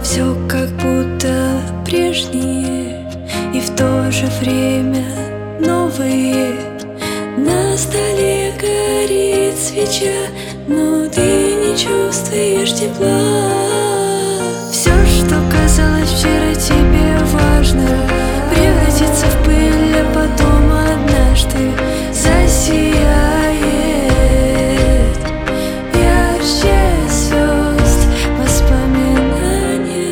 Все как будто прежнее, и в то же время новые. На столе горит свеча, но ты не чувствуешь тепла. Все, что казалось вчера тебе важно, превратится в пыль, а потом однажды засияет ярче звезд воспоминания.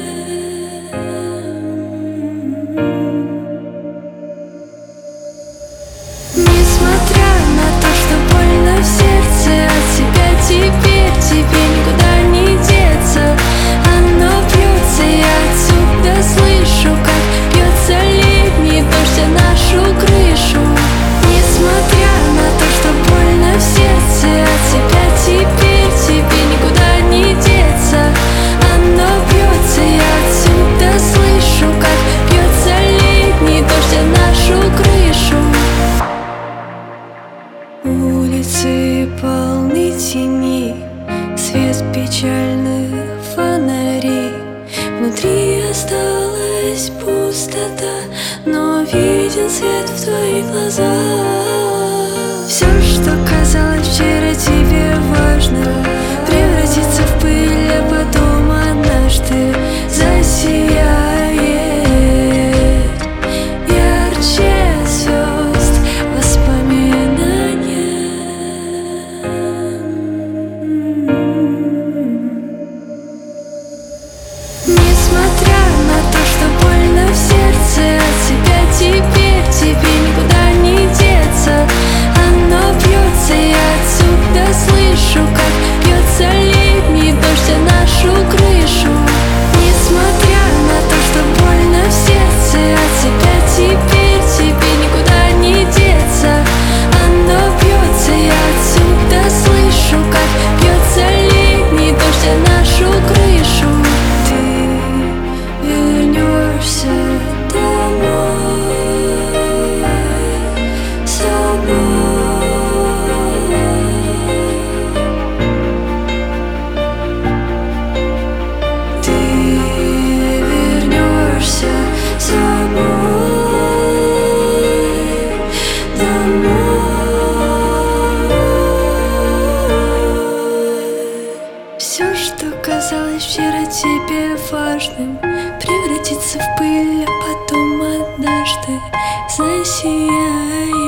Несмотря на то, что больно в сердце от тебя, теперь тебе никуда не деться. Оно бьется, я отсюда слышу, как бьется летний дождь о нашу крышу. Несмотря на то, что больно в сердце от тебя, теперь тебе никуда не деться. Оно бьется, я отсюда слышу, как бьется летний дождь о нашу крышу. Улицы полны теней, свет печальных фонарей. Внутри осталась пустота, но виден свет в твоих глазах. Все, что казалось вчера тебе важно, превратится в пыль, а потом однажды засияет ярче звезд воспоминания. Несмотря на то, что больно в сердце от тебя, теперь тебе никуда не деться. Оно бьется, я отсюда слышу, как бьется летний дождь о нашу крышу. Несмотря на то, что больно в сердце от тебя, теперь тебе никуда не деться. Оно бьется, я отсюда слышу, как бьется летний дождь о нашу крышу. Ты вернешься домой со мной. Ты вернешься со мной домой. Все, что казалось вчера тебе важным, превратится в пыль, а потом однажды засияет